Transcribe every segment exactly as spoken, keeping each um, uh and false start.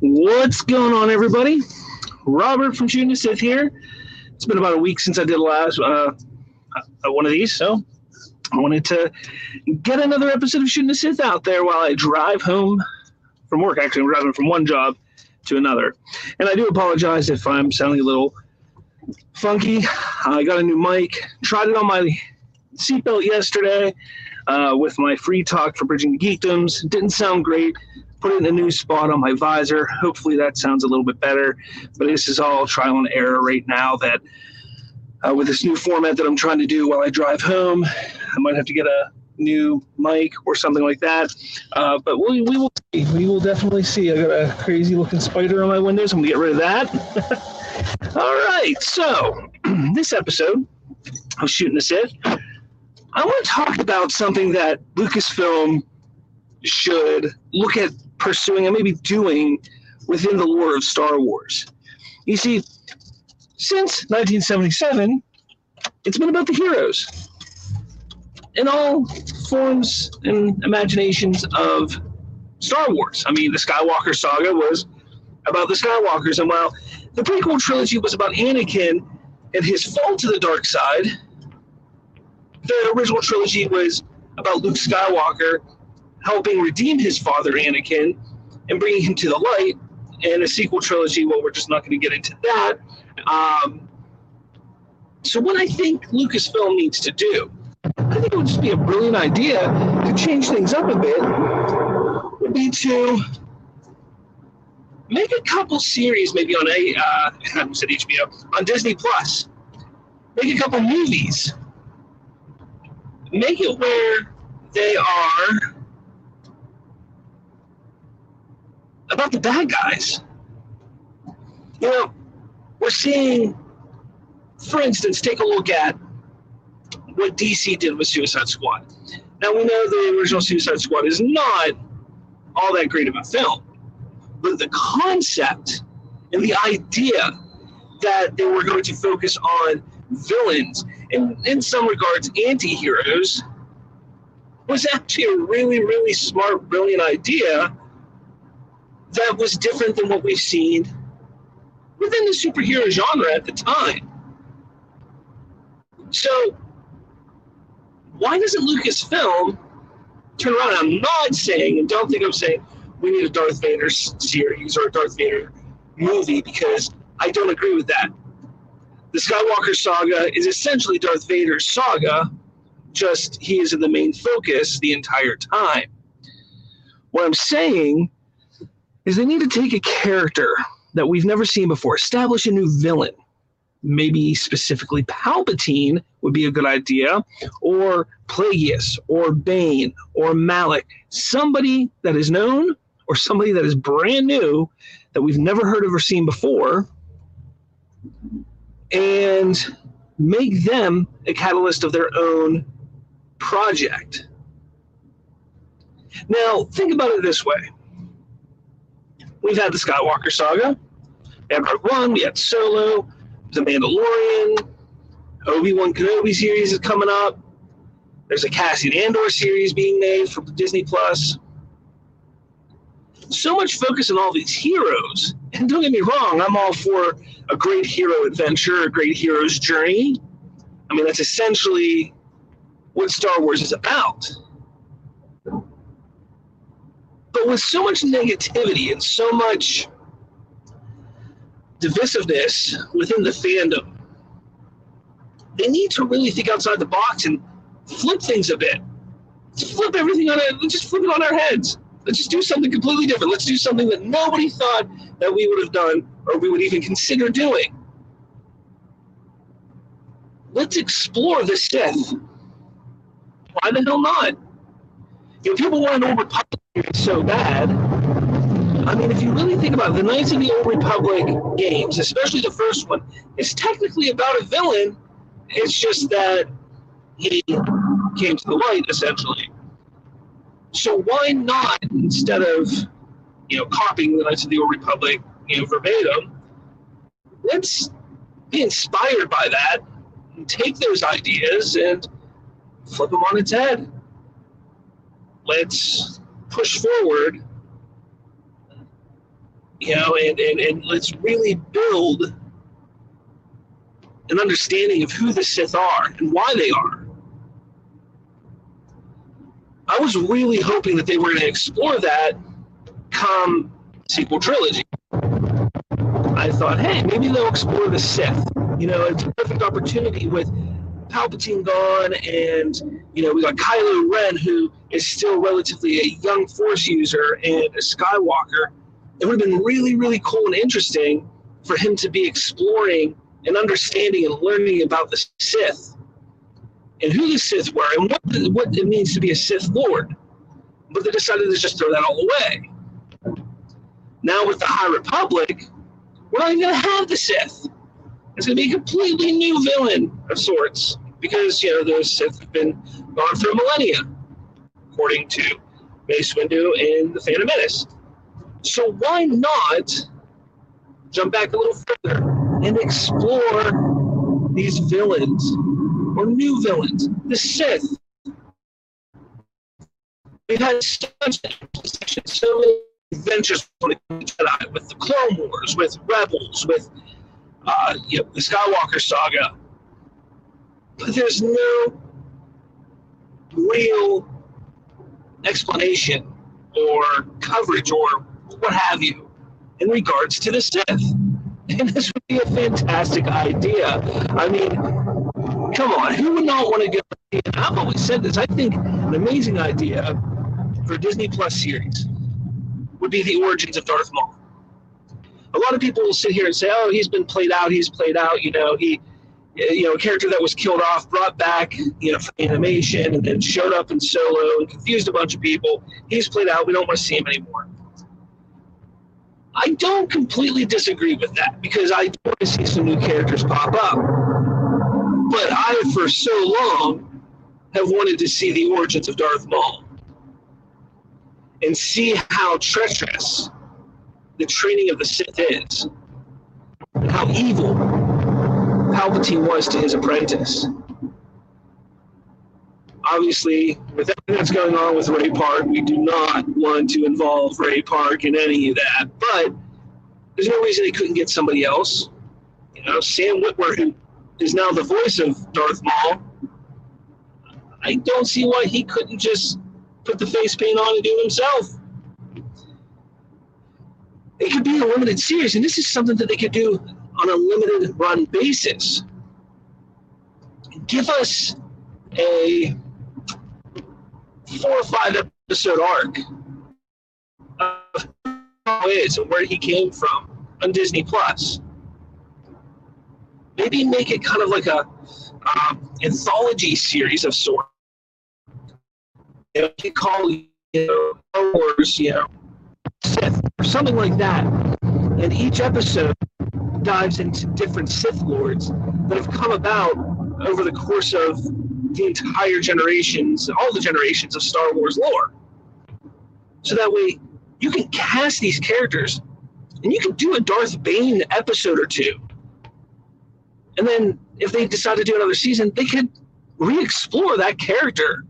What's going on, everybody? Robert from Shooting the Sith here. It's been about a week since I did last uh, one of these, so I wanted to get another episode of Shooting the Sith out there while I drive home from work. Actually, I'm driving from one job to another. And I do apologize if I'm sounding a little funky. I got a new mic, tried it on my seatbelt yesterday uh, with my free talk for Bridging the Geekdoms. It didn't sound great. Put it in a new spot on my visor. Hopefully that sounds a little bit better. But this is all trial and error right now that uh, with this new format that I'm trying to do while I drive home, I might have to get a new mic or something like that. Uh, but we, we will see. We will definitely see. I got a crazy looking spider on my windows. I'm going to get rid of that. All right. So this episode of Shooting the Sith, I want to talk about something that Lucasfilm should look at pursuing and maybe doing within the lore of Star Wars. You see, since nineteen seventy-seven, it's been about the heroes in all forms and imaginations of Star Wars. I mean, the Skywalker saga was about the Skywalkers, and while the prequel trilogy was about Anakin and his fall to the dark side, the original trilogy was about Luke Skywalker helping redeem his father, Anakin, and bringing him to the light. And a sequel trilogy, well, we're just not going to get into that. Um, so what I think Lucasfilm needs to do, I think it would just be a brilliant idea to change things up a bit, would be to make a couple series, maybe on a, uh, I said H B O, on Disney Plus. Make a couple movies. Make it where they are about the bad guys. You know, we're seeing, for instance, take a look at what D C did with Suicide Squad. Now, we know the original Suicide Squad is not all that great of a film, but the concept and the idea that they were going to focus on villains and, in some regards, anti-heroes was actually a really, really smart, brilliant idea that was different than what we've seen within the superhero genre at the time. So, why doesn't Lucasfilm turn around? I'm not saying, and don't think I'm saying, we need a Darth Vader series or a Darth Vader movie, because I don't agree with that. The Skywalker saga is essentially Darth Vader's saga, just he is in the main focus the entire time. What I'm saying is they need to take a character that we've never seen before, establish a new villain. Maybe specifically Palpatine would be a good idea, or Plagueis, or Bane, or Malak. Somebody that is known, or somebody that is brand new, that we've never heard of or seen before, and make them a catalyst of their own project. Now, think about it this way. We've had the Skywalker saga. We had Rogue One. We had Solo. The Mandalorian. Obi-Wan Kenobi series is coming up. There's a Cassian Andor series being made for Disney Plus. So much focus on all these heroes. And don't get me wrong, I'm all for a great hero adventure, a great hero's journey. I mean, that's essentially what Star Wars is about. But with so much negativity and so much divisiveness within the fandom, they need to really think outside the box and flip things a bit. Just flip everything on it. Let's just flip it on our heads. Let's just do something completely different. Let's do something that nobody thought that we would have done or we would even consider doing. Let's explore the Sith. Why the hell not? You know, people want an Old Republic so bad. I mean, if you really think about it, the Knights of the Old Republic games, especially the first one, is technically about a villain. It's just that he came to the light, essentially. So why not, instead of, you know, copying the Knights of the Old Republic, you know, verbatim, let's be inspired by that and take those ideas and flip them on its head. Let's push forward you know, and, and, and let's really build an understanding of who the Sith are and why they are. I was really hoping that they were going to explore that come sequel trilogy. I thought, hey, maybe they'll explore the Sith. You know, it's a perfect opportunity with Palpatine gone, and, you know, we got Kylo Ren, who is still relatively a young Force user and a Skywalker. It would have been really, really cool and interesting for him to be exploring and understanding and learning about the Sith and who the Sith were and what, the, what it means to be a Sith Lord. But they decided to just throw that all away. Now with the High Republic, we're not even going to have the Sith. It's going to be a completely new villain of sorts because, you know, the Sith have been gone through millennia, according to Mace Windu and the Phantom Menace. So why not jump back a little further and explore these villains or new villains, the Sith? We've had such so many adventures when it comes to Jedi, with the Clone Wars, with Rebels, with uh, you know, the Skywalker saga. But there's no real explanation or coverage or what have you in regards to the Sith. And this would be a fantastic idea. I mean, come on, who would not want to get, and I've always said this, I think an amazing idea for a Disney Plus series would be the origins of Darth Maul. A lot of people will sit here and say, oh, he's been played out, he's played out, you know, he, you know, a character that was killed off, brought back, you know, for animation, and then showed up in Solo and confused a bunch of people. He's played out, we don't want to see him anymore. I don't completely disagree with that, because I do want to see some new characters pop up. But I, for so long, have wanted to see the origins of Darth Maul and see how treacherous the training of the Sith is, and how evil Palpatine was to his apprentice. Obviously, with everything that's going on with Ray Park, we do not want to involve Ray Park in any of that, but there's no reason they couldn't get somebody else. You know, Sam Witwer, who is now the voice of Darth Maul, I don't see why he couldn't just put the face paint on and do it himself. It could be a limited series, and this is something that they could do on a limited run basis. Give us a four or five episode arc of who he is and where he came from on Disney Plus. Maybe make it kind of like a um, anthology series of sorts. You know, you call, you know, Star Wars, you know, Sith, or something like that. And each episode dives into different Sith Lords that have come about over the course of the entire generations, all the generations of Star Wars lore. So that way you can cast these characters and you can do a Darth Bane episode or two. And then if they decide to do another season, they could re-explore that character.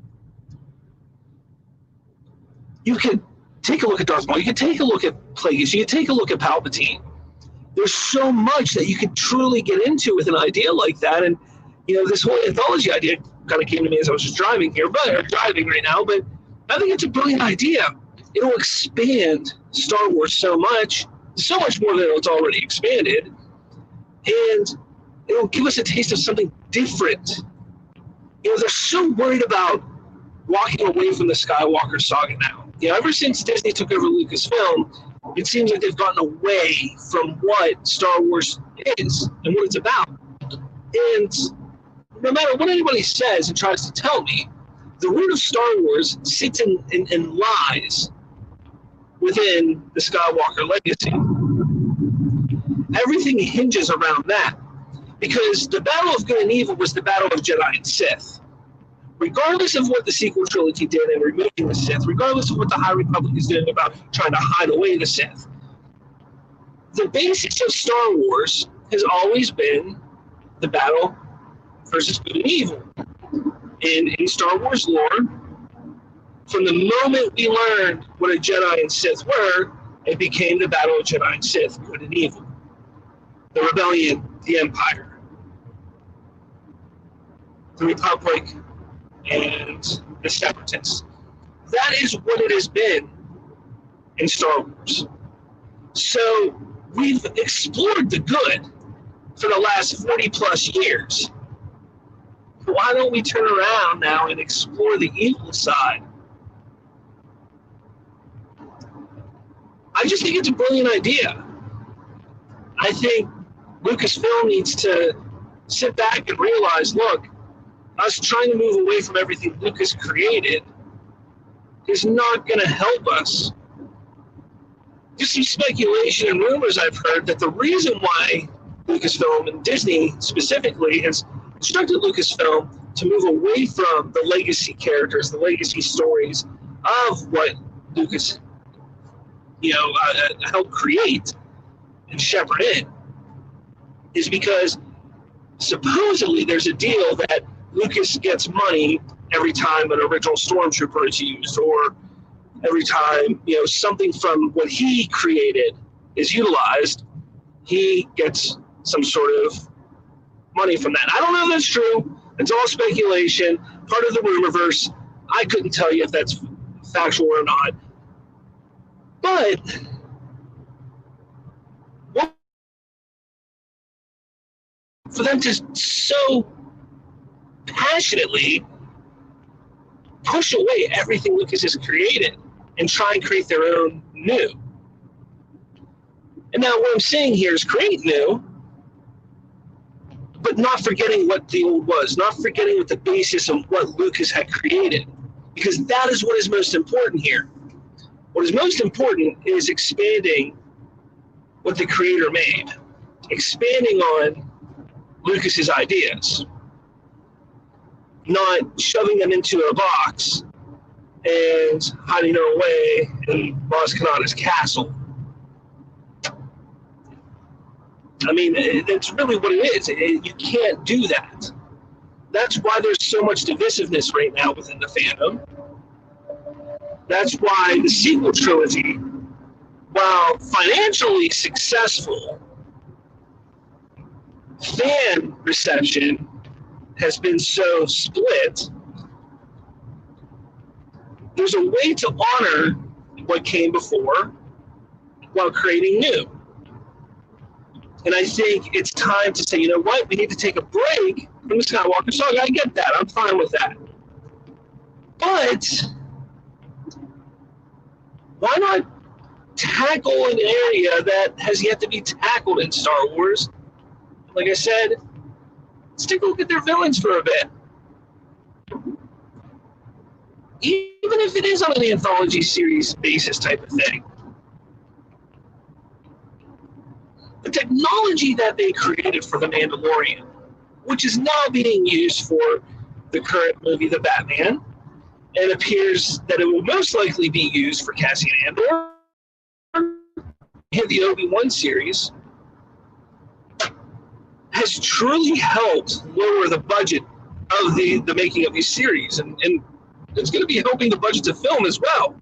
You could take a look at Darth Maul. You could take a look at Plagueis. You could take a look at Palpatine. There's so much that you could truly get into with an idea like that. And, you know, this whole anthology idea kind of came to me as I was just driving here, but or driving right now. But I think it's a brilliant idea. It'll expand Star Wars so much, so much more than it's already expanded. And it'll give us a taste of something different. You know, they're so worried about walking away from the Skywalker saga now. You know, ever since Disney took over Lucasfilm, it seems like they've gotten away from what Star Wars is and what it's about. And no matter what anybody says and tries to tell me, the root of Star Wars sits in, in, and lies within the Skywalker legacy. Everything hinges around that, because the battle of good and evil was the battle of Jedi and Sith. Regardless of what the sequel trilogy did in removing the Sith, regardless of what the High Republic is doing about trying to hide away the Sith, the basics of Star Wars has always been the battle versus good and evil. And in Star Wars lore, from the moment we learned what a Jedi and Sith were, It became the battle of Jedi and Sith, good and evil. The rebellion, the Empire. The Republic, and the Separatists. That is what it has been in Star Wars. So we've explored the good for the last forty plus years. Why don't we turn around now and explore the evil side? I just think it's a brilliant idea. I think Lucasfilm needs to sit back and realize, look, us trying to move away from everything Lucas created is not going to help us. Just some speculation and rumors I've heard that the reason why Lucasfilm and Disney specifically has instructed Lucasfilm to move away from the legacy characters, the legacy stories of what Lucas, you know, uh, helped create and shepherd in, is because supposedly there's a deal that Lucas gets money every time an original Stormtrooper is used, or every time, you know, something from what he created is utilized, he gets some sort of money from that. I don't know if that's true. It's all speculation, part of the rumorverse. I couldn't tell you if that's factual or not. But what, for them to so passionately push away everything Lucas has created and try and create their own new. And now what I'm saying here is create new, but not forgetting what the old was, not forgetting what the basis of what Lucas had created, because that is what is most important here. What is most important is expanding what the creator made, expanding on Lucas's ideas, not shoving them into a box and hiding them away in Maz Kanata's castle. I mean, that's really what it is. You can't do that. That's why there's so much divisiveness right now within the fandom. That's why the sequel trilogy, while financially successful, fan reception has been so split. There's a way to honor what came before while creating new. And I think it's time to say, you know what, we need to take a break from the Skywalker saga. I get that. I'm fine with that. But why not tackle an area that has yet to be tackled in Star Wars? Like I said, let's take a look at their villains for a bit. Even if it is on an anthology series basis type of thing. The technology that they created for The Mandalorian, which is now being used for the current movie, The Batman, and appears that it will most likely be used for Cassian Andor and the Obi-Wan series, has truly helped lower the budget of the, the making of these series, and, and it's going to be helping the budgets of film as well.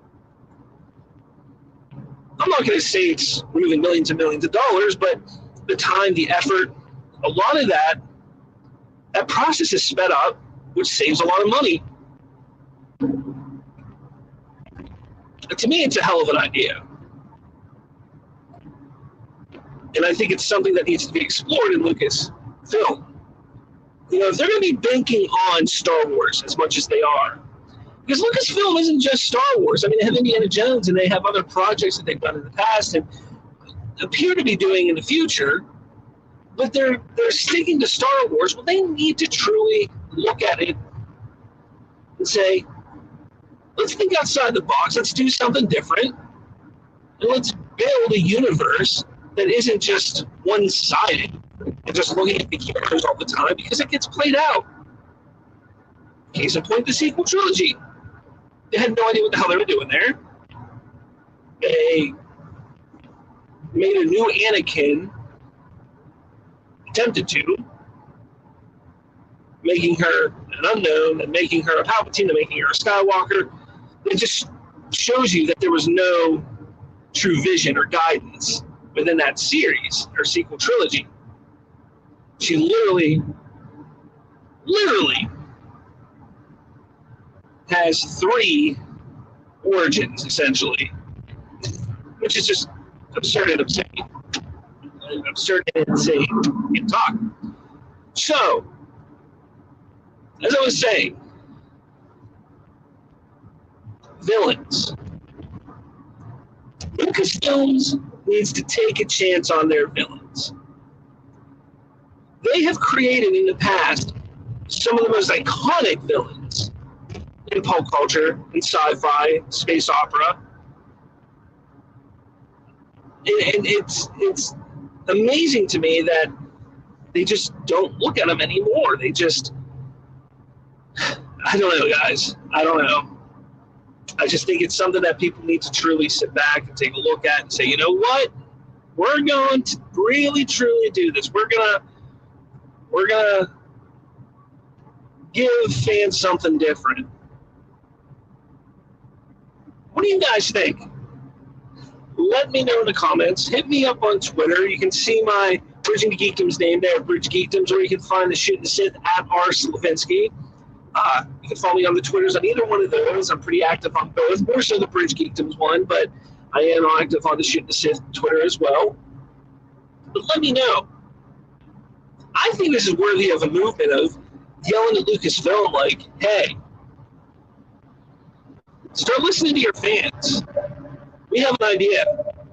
I'm not going to say it's moving millions and millions of dollars, but the time, the effort, a lot of that, that process is sped up, which saves a lot of money. And to me, it's a hell of an idea. And I think it's something that needs to be explored in Lucasfilm. You know, if they're going to be banking on Star Wars as much as they are, because Lucasfilm isn't just Star Wars. I mean, they have Indiana Jones and they have other projects that they've done in the past and appear to be doing in the future, but they're they're sticking to Star Wars. Well, they need to truly look at it and say, let's think outside the box. Let's do something different. And let's build a universe that isn't just one-sided and just looking at the characters all the time, because it gets played out. Case in point, the sequel trilogy. They had no idea what the hell they were doing there. They made a new Anakin, attempted to, making her an unknown and making her a Palpatine and making her a Skywalker. It just shows you that there was no true vision or guidance within that series or sequel trilogy. She literally, literally has three origins, essentially, which is just absurd and insane. Absurd and insane in talk. So, as I was saying, villains. Lucasfilms needs to take a chance on their villains. They have created in the past some of the most iconic villains in pulp culture, in sci-fi, space opera. And, and it's it's amazing to me that they just don't look at them anymore. They just, I don't know, guys. I don't know. I just think it's something that people need to truly sit back and take a look at and say, you know what? We're going to really, truly do this. We're gonna, we're gonna give fans something different. What do you guys think? Let me know in the comments. Hit me up on Twitter. You can see my Bridging to Geekdom's name there, Bridge Geekdoms, or you can find the Shooting the Sith at R. Slavinsky. Uh, you can follow me on the Twitters on either one of those. I'm pretty active on both, more so the Bridge Geekdoms one, but I am active on the Shooting the Sith Twitter as well. But let me know. I think this is worthy of a movement of yelling at Lucasfilm like, hey, start listening to your fans. We have an idea.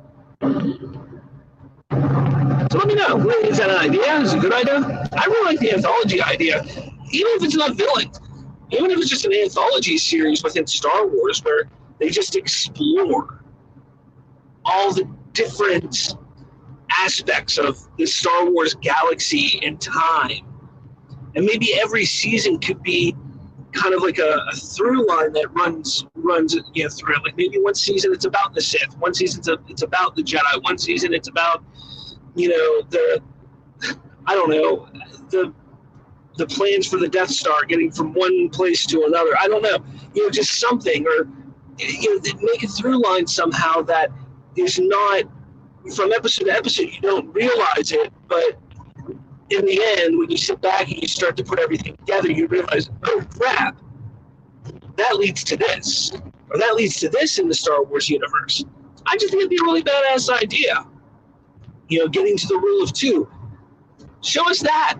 So let me know. Is that an idea? Is it a good idea? I really like the anthology idea. Even if it's not villains. Even if it's just an anthology series within Star Wars where they just explore all the different aspects of the Star Wars galaxy and time. And maybe every season could be kind of like a, a through line that runs runs you know, through it. Like maybe one season it's about the Sith, one season it's, a, it's about the Jedi, one season it's about, you know, the, I don't know, the the plans for the Death Star getting from one place to another. I don't know, you know, just something, or you know, make a through line somehow that is not from episode to episode. You don't realize it, but in the end, when you sit back and you start to put everything together, you realize, oh crap, that leads to this, or that leads to this in the Star Wars universe. I just think it'd be a really badass idea. You know, getting to the rule of two. Show us that.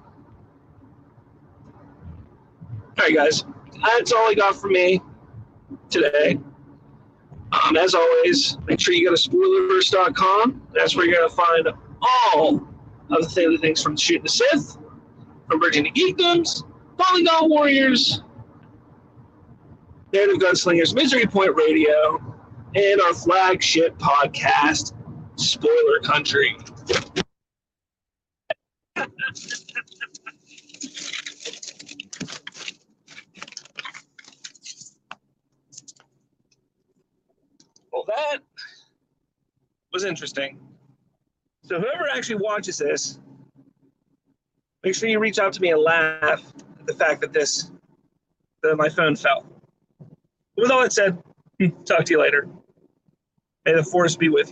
All right, guys, that's all I got for me today. Um, as always, make sure you go to spoilerverse dot com. That's where you're going to find all of the things from Shooting the Sith, from Bridging to Geekdoms, Polygon Warriors, Narrative Gunslingers, Misery Point Radio, and our flagship podcast, Spoiler Country. Well, that was interesting. So whoever actually watches this, make sure you reach out to me and laugh at the fact that this, that my phone fell. With all that said, talk to you later. May the force be with you.